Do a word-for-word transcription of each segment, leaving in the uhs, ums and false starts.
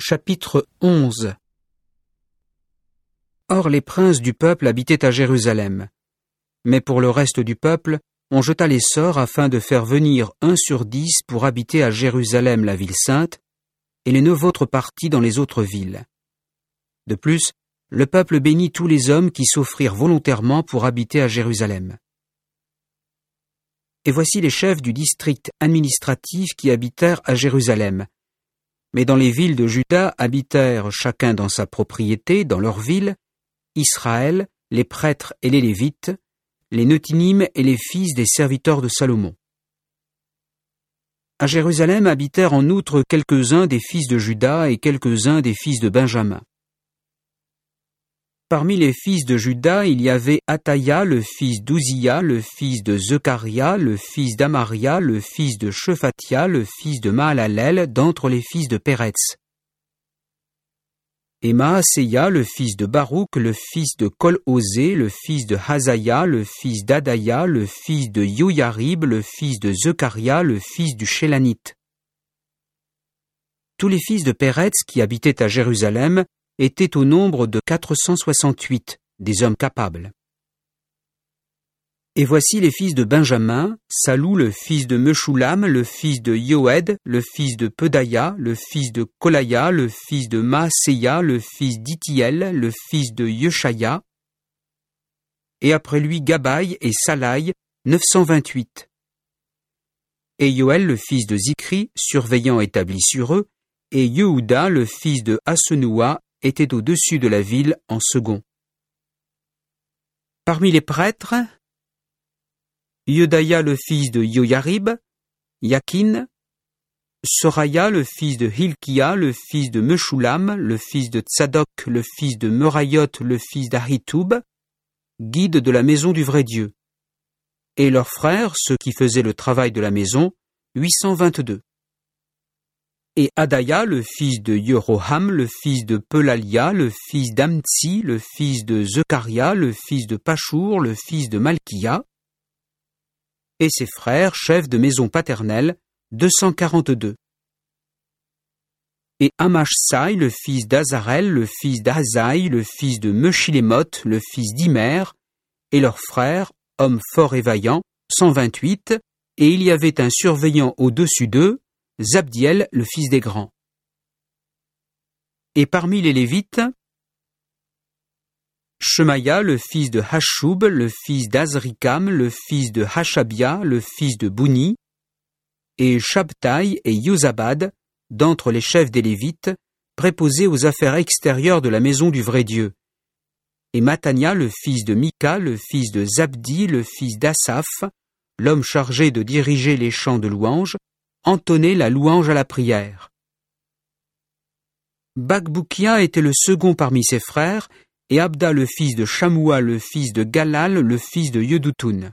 Chapitre onze. Or les princes du peuple habitaient à Jérusalem. Mais pour le reste du peuple, on jeta les sorts afin de faire venir un sur dix pour habiter à Jérusalem la ville sainte, et les neuf autres partis dans les autres villes. De plus, le peuple bénit tous les hommes qui s'offrirent volontairement pour habiter à Jérusalem. Et voici les chefs du district administratif qui habitèrent à Jérusalem. Mais dans les villes de Juda habitèrent, chacun dans sa propriété, dans leur ville, Israël, les prêtres et les Lévites, les Nethinim et les fils des serviteurs de Salomon. À Jérusalem habitèrent en outre quelques-uns des fils de Juda et quelques-uns des fils de Benjamin. Parmi les fils de Juda, il y avait Athaïa, le fils d'Uzziya, le fils de Zekaria, le fils d'Amaria, le fils de Shephatia, le fils de Mahalalel, d'entre les fils de Péretz. Et Maaseya, le fils de Baruch, le fils de Kol-Osé, le fils de Hazaïa, le fils d'Adaïa, le fils de Yoyarib, le fils de Zekaria, le fils du Shélanite. Tous les fils de Péretz qui habitaient à Jérusalem étaient au nombre de quatre cent soixante-huit, des hommes capables. Et voici les fils de Benjamin, Salou le fils de Meshulam, le fils de Yoed, le fils de Pedaïa, le fils de Kolaya, le fils de Maaseya, le fils d'Itiel, le fils de Yeshaya, et après lui Gabaï et Salaï, neuf cent vingt-huit. Et Yoël le fils de Zikri, surveillant établi sur eux, et Yehuda le fils de Hasenoua, était au-dessus de la ville en second. Parmi les prêtres, Yedaïa le fils de Yoyarib, Yakin, Soraya le fils de Hilkia, le fils de Meshulam, le fils de Tsadok, le fils de Merayot, le fils d'Ahitoub, guide de la maison du vrai Dieu. Et leurs frères, ceux qui faisaient le travail de la maison, huit cent vingt-deux. Et Adaïa, le fils de Yeroham, le fils de Pelalia, le fils d'Amtsi, le fils de Zekaria, le fils de Pachour, le fils de Malkia, et ses frères, chefs de maison paternelle, deux cent quarante-deux. Et Amashsai, le fils d'Azarel, le fils d'Azaï, le fils de Meshilémoth, le fils d'Imer, et leurs frères, hommes forts et vaillants, cent vingt-huit, et il y avait un surveillant au-dessus d'eux, Zabdiel, le fils des grands. Et parmi les Lévites, Shemaïa, le fils de Hashub, le fils d'Azrikam, le fils de Hashabia, le fils de Bouni, et Shabtaï et Yozabad, d'entre les chefs des Lévites, préposés aux affaires extérieures de la maison du vrai Dieu. Et Matania, le fils de Mika, le fils de Zabdi, le fils d'Asaph, l'homme chargé de diriger les chants de louange, entonnait la louange à la prière. Bakboukia était le second parmi ses frères, et Abda le fils de Shamoua, le fils de Galal, le fils de Yeduthun.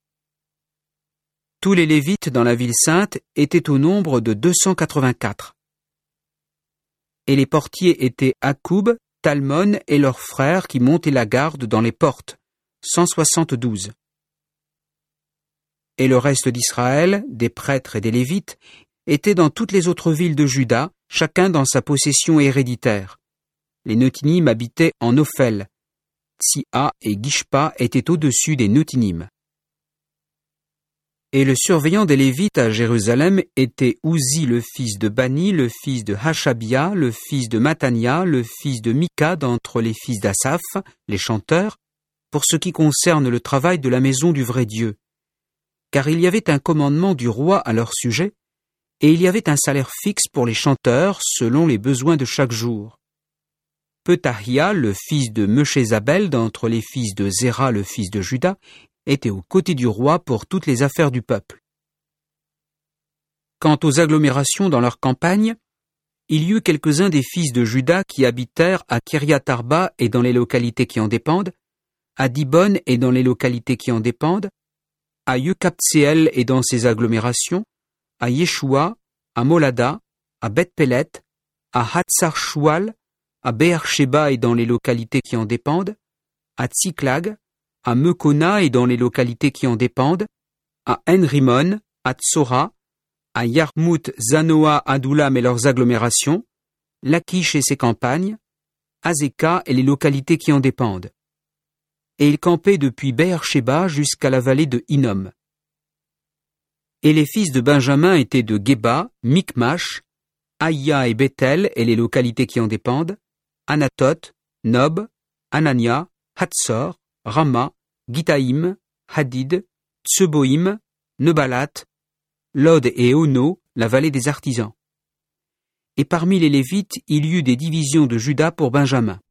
Tous les Lévites dans la ville sainte étaient au nombre de deux cent quatre-vingt-quatre. Et les portiers étaient Akoub, Talmon et leurs frères qui montaient la garde dans les portes, cent soixante-douze. Et le reste d'Israël, des prêtres et des Lévites, étaient dans toutes les autres villes de Juda, chacun dans sa possession héréditaire. Les Nethinim habitaient en Ophel. Tsia et Gishpa étaient au-dessus des Nethinim. Et le surveillant des Lévites à Jérusalem était Ouzi le fils de Bani, le fils de Hashabia, le fils de Matania, le fils de Mika d'entre les fils d'Asaph, les chanteurs, pour ce qui concerne le travail de la maison du vrai Dieu. Car il y avait un commandement du roi à leur sujet, et il y avait un salaire fixe pour les chanteurs selon les besoins de chaque jour. Petahia, le fils de Meshezabel d'entre les fils de Zéra, le fils de Juda, était aux côtés du roi pour toutes les affaires du peuple. Quant aux agglomérations dans leur campagne, il y eut quelques-uns des fils de Juda qui habitèrent à Kiryat-Arba et dans les localités qui en dépendent, à Dibon et dans les localités qui en dépendent, à Yekabtséel et dans ses agglomérations, à Yeshua, à Molada, à Beth-Pelet, à Hatzar-Shual, à Beer-Sheba et dans les localités qui en dépendent, à Tsiklag, à Mekona et dans les localités qui en dépendent, à En-Rimon, à Tsora, à Yarmout, Zanoa, Adoulam et leurs agglomérations, Lachish et ses campagnes, Azekah et les localités qui en dépendent. Et ils campaient depuis Beer-Sheba jusqu'à la vallée de Hinnom. Et les fils de Benjamin étaient de Geba, Mikmash, Aïa et Bethel et les localités qui en dépendent, Anatoth, Nob, Anania, Hatsor, Rama, Gitaïm, Hadid, Tseboïm, Nebalat, Lod et Ono, la vallée des artisans. Et parmi les Lévites, il y eut des divisions de Juda pour Benjamin.